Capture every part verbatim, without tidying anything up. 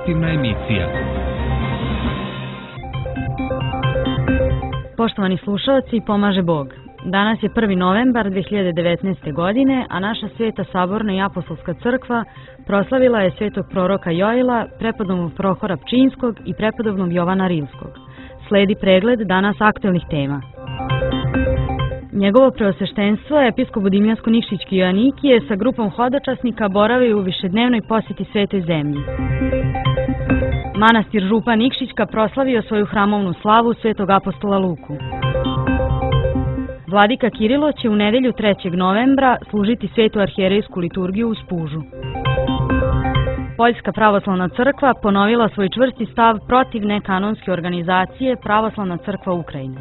informativna emisija. Poštovani slušalci, pomaže Bog. Danas je prvi novembar dve hiljade devetnaeste. godine, a naša Sveta Saborna i Apostolska crkva proslavila je svetog proroka Joila, prepodobnog Prohora Pčinjskog i prepodobnog Jovana Rilskog. Sledi pregled danas aktuelnih tema. Njegovo preosveštenstvo, episkop Budimljansko-Nikšićki Joanikije sa grupom hodočasnika boravi u višednevnoj posjeti Svetoj zemlji. Manastir Župa Nikšićka proslavio svoju hramovnu slavu Svetog apostola Luku. Vladika Kirilo će u nedelju trećeg novembra služiti Svetu arhijerejsku liturgiju u Spužu. Poljska pravoslavna crkva ponovila svoj čvrsti stav protiv nekanonske organizacije Pravoslavna crkva Ukrajine.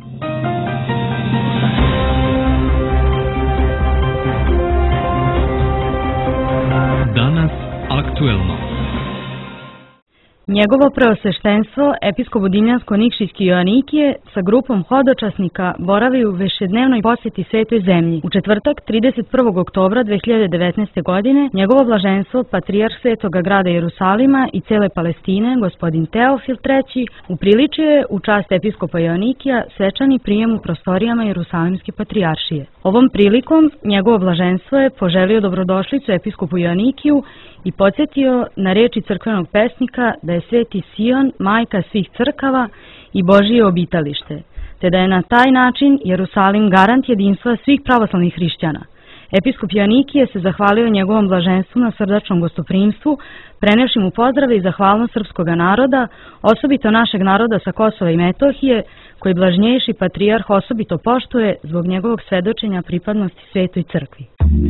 Danas aktuelno. Njegovo preosveštenstvo, episkop Budimljansko-Nikšićki Joanikije sa grupom hodočasnika boravi u višednevnoj posjeti Svetoj zemlji. U četvrtak, trideset prvog oktobra dve hiljade devetnaeste. godine, njegovo blaženstvo, patrijarh Svetoga grada Jerusalima i cele Palestine, gospodin Teofil treći, upriličio je u čast episkopa Joanikija svečani prijem u prostorijama Jerusalimske patrijaršije. Ovom prilikom njegovo blaženstvo je poželio dobrodošlicu episkopu Joanikiju i podsjetio na reči crkvenog pesnika da je Sveti Sion majka svih crkava i Božije obitalište, te da je na taj način Jerusalim garant jedinstva svih pravoslavnih hrišćana. Episkop Joanikije se zahvalio njegovom blaženstvu na srdačnom gostoprimstvu, prenevši mu pozdrave i zahvalnost srpskog naroda, osobito našeg naroda sa Kosova i Metohije, koji blažnjejši patrijarh osobito poštuje zbog njegovog svedočenja pripadnosti Svetoj crkvi.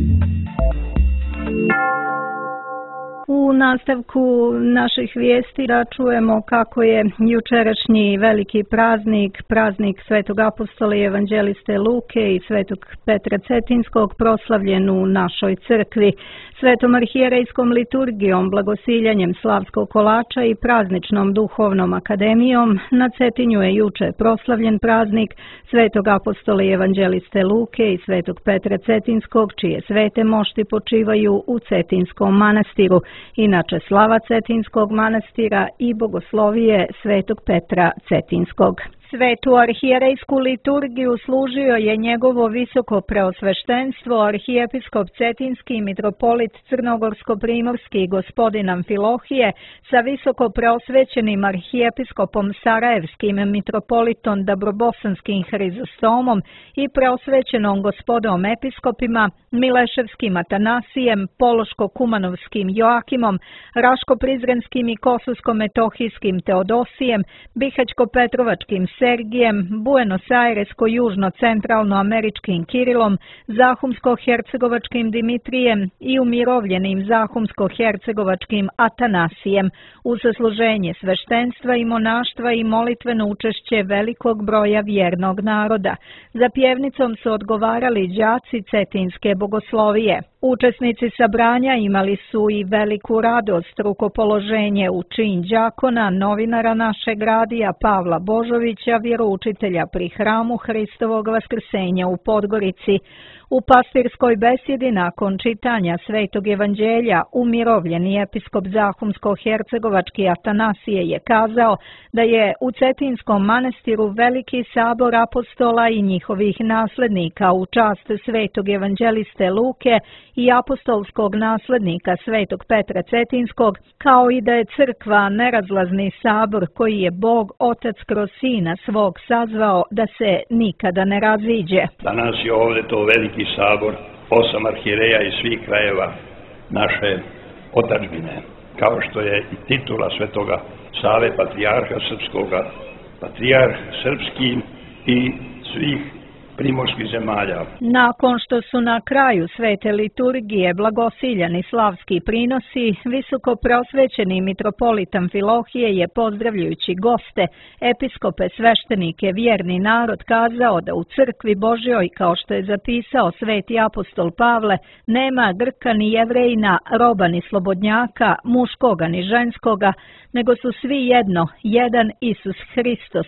U nastavku naših vijesti čujemo kako je jučerašnji veliki praznik, praznik Svetog apostola i evanđeliste Luke i Svetog Petra Cetinskog proslavljen u našoj crkvi. Svetom arhijerejskom liturgijom, blagosiljanjem slavskog kolača i prazničnom duhovnom akademijom na Cetinju je juče proslavljen praznik Svetog apostola i evanđeliste Luke i Svetog Petra Cetinskog, čije svete mošti počivaju u Cetinskom manastiru. Inače, slava Cetinskog manastira i bogoslovije Svetog Petra Cetinskog. Svetu arhijerejsku liturgiju služio je njegovo visoko preosveštenstvo arhijepiskop Cetinski i mitropolit Crnogorsko-primorski gospodin Amfilohije sa visoko preosvećenim arhijepiskopom Sarajevskim mitropolitom Dabrobosanskim Hrizostomom i preosvećenom gospodom episkopima Mileševskim Atanasijem, Pološko-Kumanovskim Joakimom, Raško-Prizrenskim i Kosovsko-Metohijskim Teodosijem, Bihać-Petrovačkim Sergijem, Buenos Airesko-južno-centralno-američkim Kirilom, Zahumsko-hercegovačkim Dimitrijem i umirovljenim Zahumsko-hercegovačkim Atanasijem, uz služenje sveštenstva i monaštva i molitveno učešće velikog broja vjernog naroda. Za pjevnicom su odgovarali đaci Cetinske bogoslovije. Učesnici sabranja imali su i veliku radost, rukopoloženje u čin đakona, novinara našeg radija Pavla Božovića, vjeroučitelja pri hramu Hristovog vaskrsenja u Podgorici. U pastirskoj besjedi nakon čitanja Svetog evanđelja umirovljeni episkop Zahumsko-hercegovački Atanasije je kazao da je u Cetinskom manastiru veliki sabor apostola i njihovih naslednika u čast Svetog evanđeliste Luke i apostolskog naslednika Svetog Petra Cetinskog, kao i da je crkva nerazlazni sabor koji je Bog Otac kroz Sina svog sazvao da se nikada ne raziđe. Danas je ovdje to veliki sabor, osam arhijereja iz svih krajeva naše otadžbine, kao što je i titula Svetoga Save, patrijarha srpskoga, patrijarh srpski i svih primorskih zemalja. Nakon što su na kraju svete liturgije blagosiljani slavski prinosi, visoko prosvećeni mitropolit Amfilohije je, pozdravljajući goste, episkope, sveštenike, vjerni narod, kazao da u crkvi Božjoj, kao što je zapisao sveti apostol Pavle, nema Grka ni Jevrejina, roba ni slobodnjaka, muškoga ni ženskoga, nego su svi jedno, jedan Isus Hristos.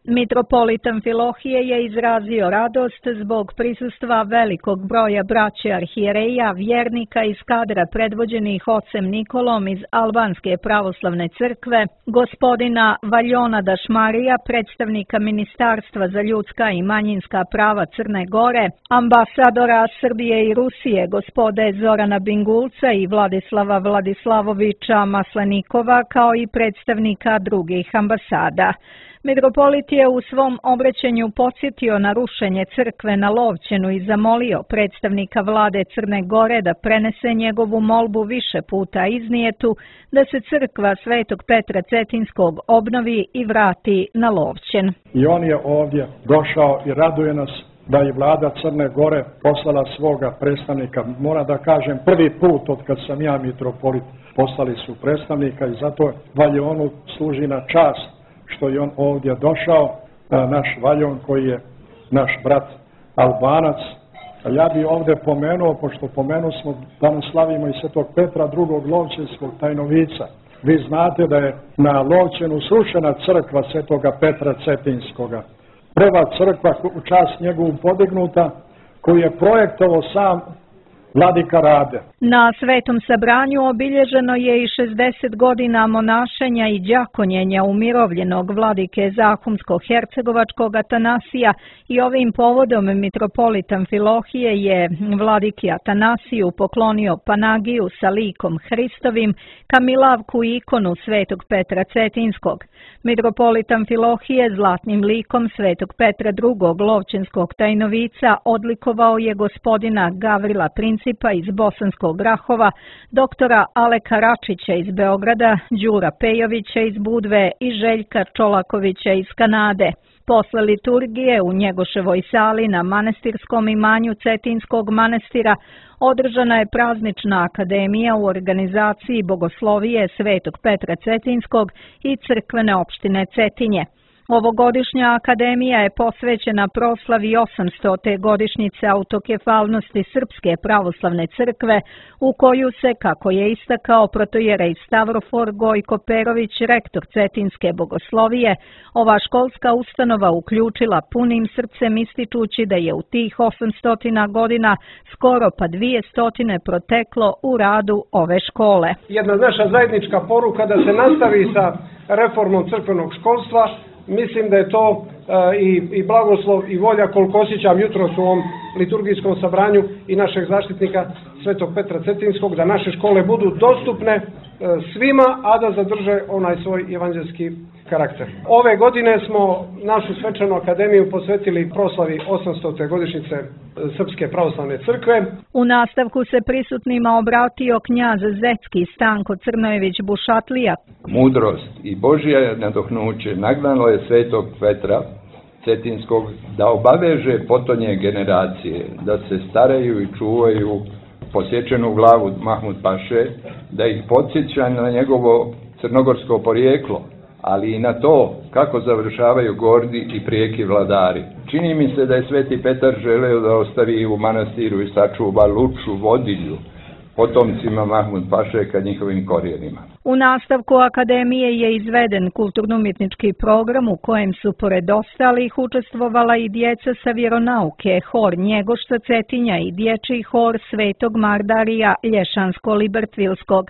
Mitropolit Amfilohije je izrazio radost zbog prisustva velikog broja braće arhijereja, vjernika iz kadra predvođenih ocem Nikolom iz Albanske pravoslavne crkve, gospodina Valjona Dašmarija, predstavnika Ministarstva za ljudska i manjinska prava Crne Gore, ambasadora Srbije i Rusije, gospode Zorana Bingulca i Vladislava Vladislavovića Maslenikova, kao i predstavnika drugih ambasada. Mitropolit je u svom obraćanju podsjetio na rušenje crkve na Lovćenu i zamolio predstavnika vlade Crne Gore da prenese njegovu molbu više puta iznijetu da se crkva Svetog Petra Cetinskog obnovi i vrati na Lovćen. I on je ovdje došao i raduje nas da je vlada Crne Gore poslala svoga predstavnika. Moram da kažem, prvi put od kad sam ja mitropolit poslali su predstavnika i zato Valjonu služi na čast što je on ovdje došao, naš Valjon koji je naš brat Albanac. A ja bi ovdje pomenuo, pošto pomenu smo, danas slavimo i Svetog Petra drugog Lovćenskog tajnovica. Vi znate da je na Lovćenu srušena crkva Svetoga Petra Cetinskoga. Prva crkva u čast njegovu podignuta, koju je projektovao sam Vladika Rade. Na svetom sabranju obilježeno je i šezdeset godina monašenja i đakonjenja umirovljenog vladike Zahumsko-hercegovačkog Atanasija i ovim povodom mitropolit Amfilohije je vladiki Atanasiju poklonio Panagiju sa likom Hristovim, kamilavku i ikonu Svetog Petra Cetinskog. Mitropolit Amfilohije zlatnim likom Svetog Petra drugog Lovćenskog tajnovica odlikovao je gospodina Gavrila Principa iz Bosanskog Grahova, doktora Aleka Račića iz Beograda, Đura Pejovića iz Budve i Željka Čolakovića iz Kanade. Posle liturgije u Njegoševoj sali na manastirskom imanju Cetinskog manastira održana je praznična akademija u organizaciji Bogoslovije Svetog Petra Cetinskog i crkvene opštine Cetinje. Ovogodišnja akademija je posvećena proslavi osamstote godišnjice autokefalnosti Srpske pravoslavne crkve, u koju se, kako je istakao protojerej Stavrofor Gojko Perović, rektor Cetinske bogoslovije, ova školska ustanova uključila punim srcem, ističući da je u tih osamstotina godina skoro pa dvije stotine proteklo u radu ove škole. Jedna naša zajednička poruka da se nastavi sa reformom crkvenog školstva. Mislim da je to uh, i, i blagoslov i volja, koliko osjećam jutros u ovom liturgijskom sabranju i našeg zaštitnika Svetog Petra Cetinskog, da naše škole budu dostupne uh, svima, a da zadrže onaj svoj evanđelski karakter. Ove godine smo našu svečanu akademiju posvetili proslavi osamstote godišnjice Srpske pravoslavne crkve. U nastavku se prisutnima obratio knjaz Zetski Stanko Crnojević Bušatlija. Mudrost i Božje nadohnuće nagnalo je Svetog Petra Cetinskog da obaveže potonje generacije, da se staraju i čuvaju posječenu glavu Mahmud Paše, da ih podsjeća na njegovo crnogorsko porijeklo, ali i na to kako završavaju gordi i prijeki vladari. Čini mi se da je Sveti Petar želeo da ostavi u manastiru i sačuva Luču vodilju, potomcima Mahmud Paše ka njihovim korijenima. U nastavku akademije je izveden kulturno-umjetnički program u kojem su pored ostalih učestvovala i djeca sa vjeronauke, hor Njegošta Cetinja i dječji hor Svetog Mardarija Lješansko-Libertvilskog.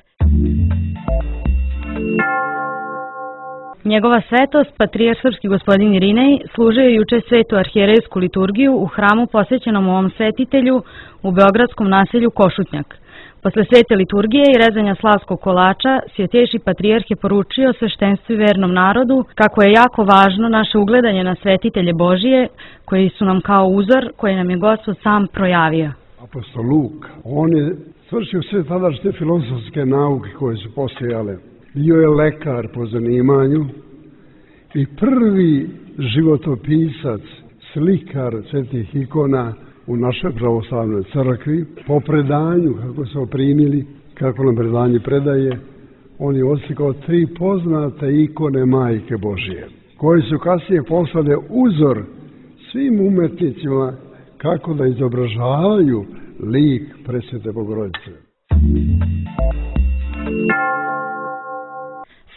Njegova svetost, patrijarh srpski gospodin Irinej, služio je juče svetu arhijerejsku liturgiju u hramu posvećenom ovom svetitelju u beogradskom naselju Košutnjak. Posle svete liturgije i rezanja slavskog kolača, svjetejši patrijarh je poručio sveštenstvu i vernom narodu kako je jako važno naše ugledanje na svetitelje Božije, koji su nam kao uzor, koji nam je Gospod sam projavio. Apostol Luk, on je svršio sve tadašnje filozofske nauke koje su postojale. Bio je lekar po zanimanju i prvi životopisac, slikar svetih ikona u našoj pravoslavnoj crkvi. Po predanju, kako smo primili, kako nam predanje predaje, on je oslikao tri poznate ikone Majke Božije, koji su kasnije postale uzor svim umetnicima kako da izobražavaju lik Presvete Bogorodice.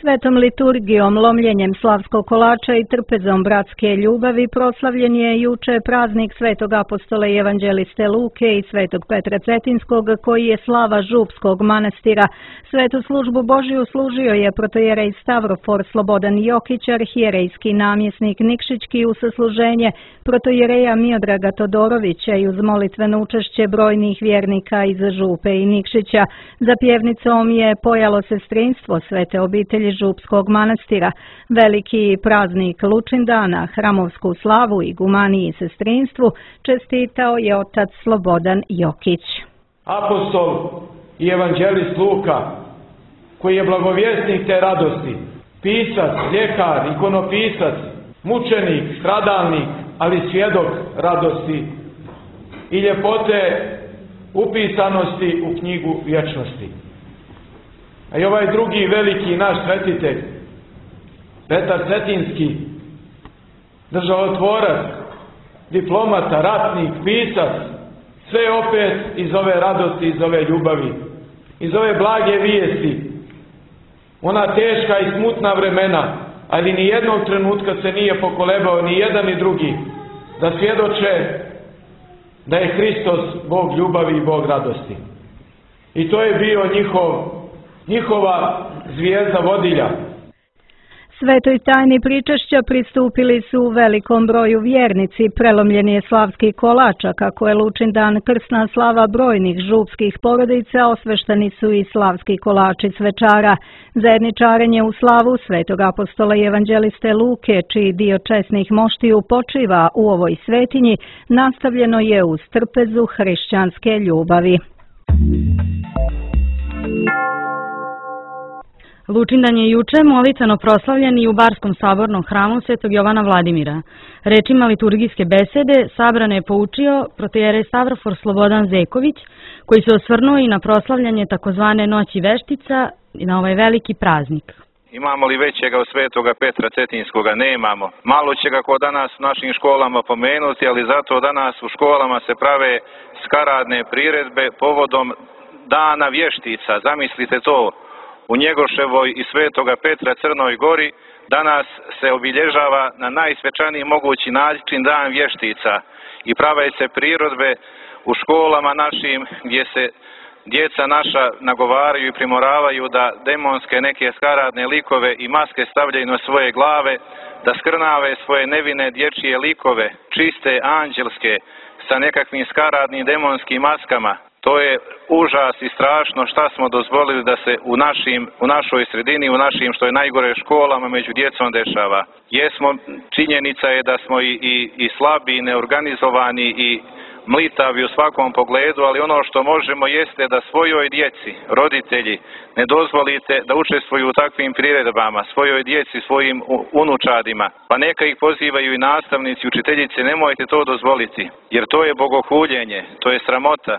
Svetom liturgijom, lomljenjem slavskog kolača i trpezom bratske ljubavi proslavljen je juče praznik Svetog apostola i evanđeliste Luke i Svetog Petra Cetinskog, koji je slava Župskog manastira. Svetu službu Božiju služio je protojerej Stavrofor Slobodan Jokić, arhijerejski namjesnik Nikšićki, u sasluženje protojereja Miodraga Todorovića i uz molitveno učešće brojnih vjernika iz Župe i Nikšića. Za pjevnicom je pojalo sestrinstvo Svete obitelji Župskog manastira. Veliki praznik Lučindana, hramovsku slavu i gumaniji i sestrinstvu čestitao je otac Slobodan Jokić. Apostol i evanđelist Luka, koji je blagovjesnik te radosti, pisac, ljekar, ikonopisac, mučenik, stradalnik, ali svjedok radosti i ljepote upisanosti u knjigu vječnosti. A i ovaj drugi veliki naš svetitelj, Petar Cetinski, državotvorac, diplomata, ratnik, pisac, sve opet iz ove radosti, iz ove ljubavi, iz ove blage vijesti. Ona teška i smutna vremena, ali ni jednog trenutka se nije pokolebao ni jedan ni drugi da svjedoče da je Hristos Bog ljubavi i Bog radosti. I to je bio njihov, njihova zvijezda vodilja. Svetoj tajni pričašća pristupili su u velikom broju vjernici. Prelomljen je slavski kolač, a kako je Lučindan krsna slava brojnih župskih porodica, osveštani su i slavski kolači svečara. Zajedničarenje u slavu Svetog apostola i evanđeliste Luke, čiji dio česnih moštiju počiva u ovoj svetinji, nastavljeno je uz trpezu hrišćanske ljubavi. Lučindan je juče molitveno proslavljen i u Barskom sabornom hramu Svetog Jovana Vladimira. Rečima liturgijske besede sabrane je poučio protojerej Stavrofor Slobodan Zeković, koji se osvrnuo i na proslavljanje takozvane Noći veštica i na ovaj veliki praznik. Imamo li većega od Svetoga Petra Cetinskoga? Nemamo. Malo će ga ko danas u našim školama pomenuti, ali zato danas u školama se prave skaradne priredbe povodom Dana vještica. Zamislite to. U Njegoševoj i Svetoga Petra Crnoj Gori danas se obilježava na najsvečaniji mogući način Dan vještica i prave se prirodbe u školama našim gdje se djeca naša nagovaraju i primoravaju da demonske neke skaradne likove i maske stavljaju na svoje glave, da skrnave svoje nevine dječje likove, čiste, anđelske, sa nekakvim skaradnim demonskim maskama. To je užas i strašno šta smo dozvolili da se u, našim, u našoj sredini, u našim što je najgore školama među djecom dešava. Jesmo, činjenica je da smo i, i, i slabi, i neorganizovani i mlitavi u svakom pogledu, ali ono što možemo jeste da svojoj djeci, roditelji, ne dozvolite da učestvuju u takvim priredbama, svojoj djeci, svojim unučadima. Pa neka ih pozivaju i nastavnici, učiteljice, nemojte to dozvoliti, jer to je bogohuljenje, to je sramota.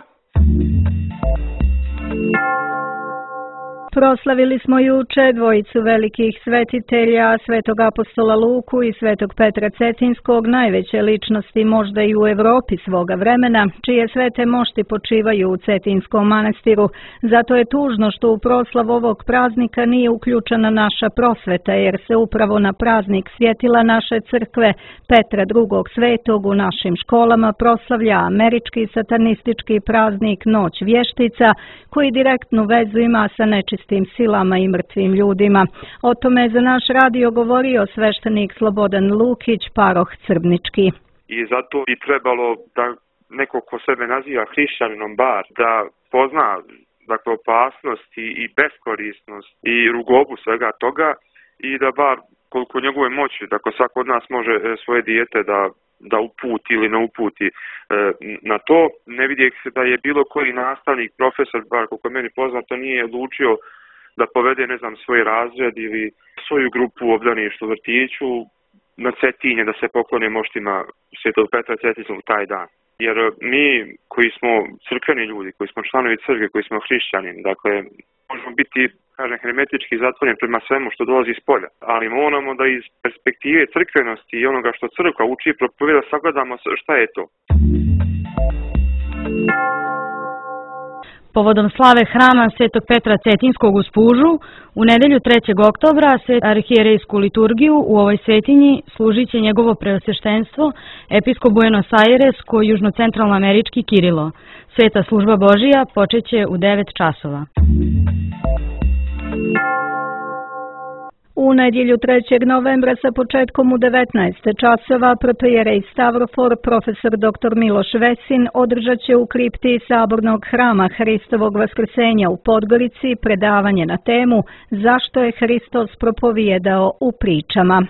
Proslavili smo juče dvojicu velikih svetitelja, Svetog apostola Luku i Svetog Petra Cetinskog, najveće ličnosti možda i u Europi svoga vremena, čije svete mošti počivaju u Cetinskom manastiru. Zato je tužno što u proslav ovog praznika nije uključena naša prosveta, jer se upravo na praznik svjetila naše crkve Petra drugog svetog u našim školama proslavlja američki satanistički praznik Noć vještica, koji direktnu vezu ima sa nečistim tim silama i mrtvim ljudima. O tome je za naš radio govorio sveštenik Slobodan Lukić, paroh Crbnički. I zato bi trebalo da neko ko sebe naziva hrišćaninom bar, da pozna dakle, opasnost i, i beskorisnost i rugobu svega toga i da bar koliko njegove moći, dakle svako od nas može svoje dijete da da uputi ili ne uputi e, na to. Ne vidje se da je bilo koji nastavnik, profesor, bar koliko meni poznato, nije odlučio da povede, ne znam, svoj razred ili svoju grupu u obdaništu vrtiću na Cetinje, da se poklone moštima Svetog Petra Cetinskog taj dan. Jer mi koji smo crkveni ljudi, koji smo članovi crkve, koji smo hrišćani, dakle, možemo biti, kažem, hermetički zatvoreni prema svemu što dolazi iz polja. Ali moramo da iz perspektive crkvenosti i onoga što crkva uči i propovjeda sagledamo šta je to. Povodom slave hrama Svetog Petra Cetinskog u Spužu, u nedelju trećeg oktobra Svet arhijerejsku liturgiju u ovoj svetinji služit će njegovo preosveštenstvo episkop Buenos Airesko južnocentralnoamerički Kirilo. Sveta služba Božija počeće u devet časova. U nedjelju trećeg novembra sa početkom u devetnaest časova protojerej Stavrofor profesor doktor Miloš Vesin održat će u kripti Sabornog hrama Hristovog vaskrsenja u Podgorici predavanje na temu Zašto je Hristos propovijedao u pričama.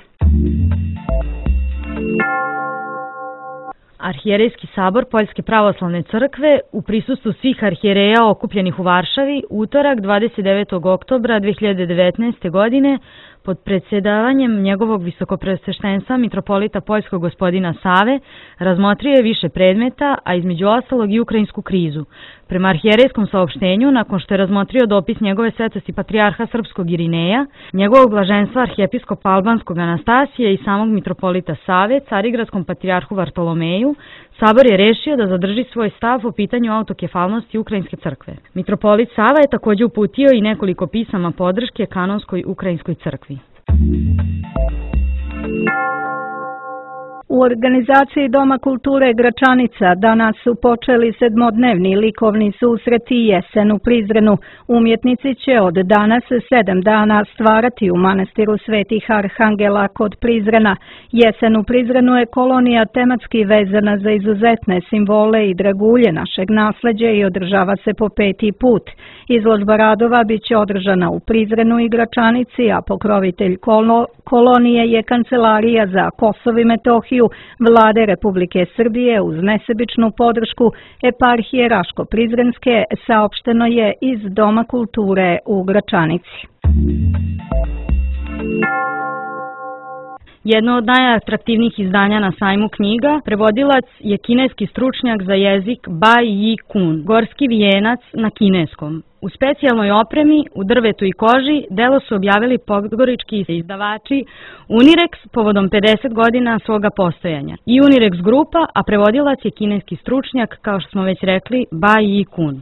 Arhijerejski sabor Poljske pravoslavne crkve u prisustvu svih arhijereja okupljenih u Varšavi utorak dvadeset devetog oktobra dve hiljade devetnaeste. godine pod predsjedavanjem njegovog visokopreosveštenstva mitropolita poljskog gospodina Save razmotrio je više predmeta, a između ostalog i ukrajinsku krizu. Prema arhijerejskom saopštenju, nakon što je razmotrio dopis njegove svetosti patrijarha srpskog Irineja, njegovog blaženstva arhijepiskopa albanskog Anastasija i samog mitropolita Save, carigradskom patrijarhu Vartolomeju, sabor je rešio da zadrži svoj stav po pitanju autokefalnosti Ukrajinske crkve. Mitropolit Sava je također uputio i nekoliko pisama podrške kanonskoj Ukrajinskoj crkvi. U organizaciji Doma kulture Gračanica danas su počeli sedmodnevni likovni susreti Jesen u Prizrenu. Umjetnici će od danas sedam dana stvarati u manastiru Svetih Arhangela kod Prizrena. Jesen u Prizrenu je kolonija tematski vezana za izuzetne simbole i dragulje našeg nasleđa i održava se po peti put. Izložba radova bit će održana u Prizrenu i Gračanici, a pokrovitelj kolo, kolonije je Kancelarija za Kosovo i Metohiju Vlade Republike Srbije uz nesebičnu podršku eparhije Raško-Prizrenske, saopšteno je iz Doma kulture u Gračanici. Jedno od najatraktivnijih izdanja na sajmu knjiga, prevodilac je kineski stručnjak za jezik Bai Yi Kun, gorski vijenac na kineskom. U specijalnoj opremi, u drvetu i koži, delo su objavili podgorički izdavači Unirex povodom pedeset godina svoga postojanja. I Unirex grupa, a prevodilac je kineski stručnjak, kao što smo već rekli, Bai Yi Kun.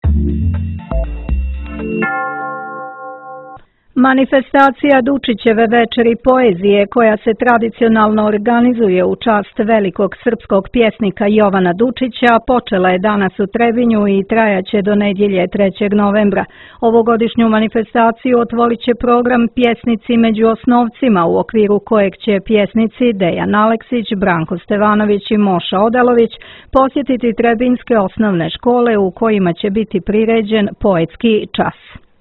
Manifestacija Dučićeve večeri poezije, koja se tradicionalno organizuje u čast velikog srpskog pjesnika Jovana Dučića, počela je danas u Trebinju i trajaće do nedjelje trećeg novembra. Ovogodišnju manifestaciju otvorit će program Pjesnici među osnovcima, u okviru kojeg će pjesnici Dejan Aleksić, Branko Stevanović i Moša Odalović posjetiti trebinjske osnovne škole u kojima će biti priređen poetski čas.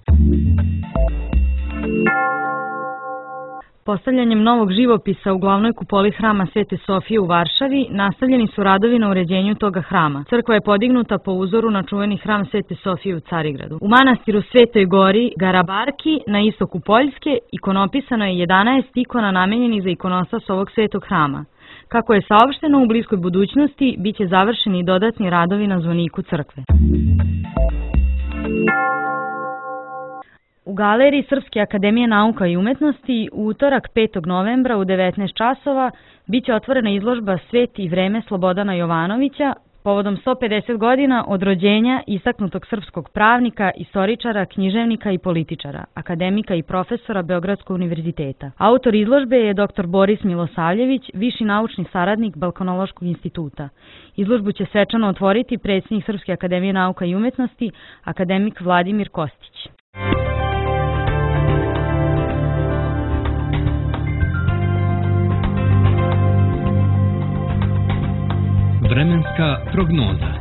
Postavljanjem novog živopisa u glavnoj kupoli hrama Svete Sofije u Varšavi nastavljeni su radovi na uređenju toga hrama. Crkva je podignuta po uzoru na čuveni hram Svete Sofije u Carigradu. U manastiru Svetoj Gori Garabarki na istoku Poljske ikonopisano je jedanaest ikona namenjenih za ikonostas ovog svetog hrama. Kako je saopšteno, u bliskoj budućnosti bit će završeni dodatni radovi na zvoniku crkve. U galeriji Srpske akademije nauka i umetnosti u utorak petog novembra u devetnaest časova bit će otvorena izložba Svet i vreme Slobodana Jovanovića povodom sto pedeset godina od rođenja istaknutog srpskog pravnika, istoričara, književnika i političara, akademika i profesora Beogradskog univerziteta. Autor izložbe je doktor Boris Milosavljević, viši naučni saradnik Balkanološkog instituta. Izložbu će svečano otvoriti predsjednik Srpske akademije nauka i umetnosti, akademik Vladimir Kostić. Vremenska prognoza.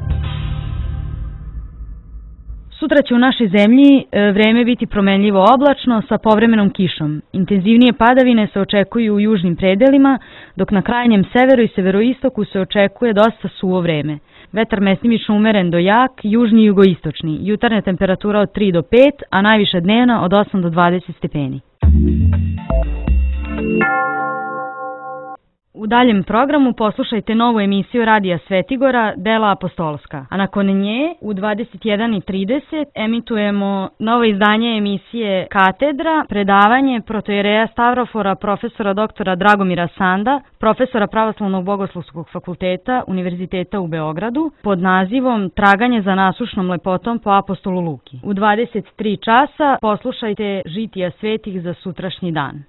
Sutra će u našoj zemlji vreme biti promenljivo oblačno sa povremenom kišom. Intenzivnije padavine se očekuju u južnim predelima, dok na krajnjem severu i severoistoku se očekuje dosta suvo vreme. Vetar mestimično umeren do jak, južni i jugoistočni. Jutarnja temperatura od tri do pet, a najviša dnevna od osam do dvadeset stepeni. U daljem programu poslušajte novu emisiju Radija Svetigora, Dela apostolska, a nakon nje u dvadeset jedan i trideset emitujemo novo izdanje emisije Katedra, predavanje protojereja Stavrofora profesora doktora Dragomira Sanda, profesora Pravoslavnog bogoslovskog fakulteta Univerziteta u Beogradu, pod nazivom Traganje za nasušnom lepotom po apostolu Luki. U dvadeset tri časa poslušajte žitija svetih za sutrašnji dan.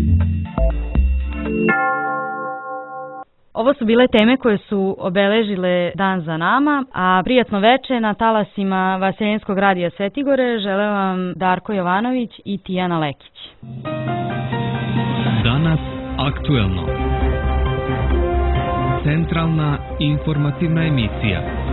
Ovo su bile teme koje su obeležile dan za nama, a prijatno veče na talasima Vaseljenskog radija Svetigore žele vam Darko Jovanović i Tijana Lekić. Danas aktuelno. Centralna informativna emisija.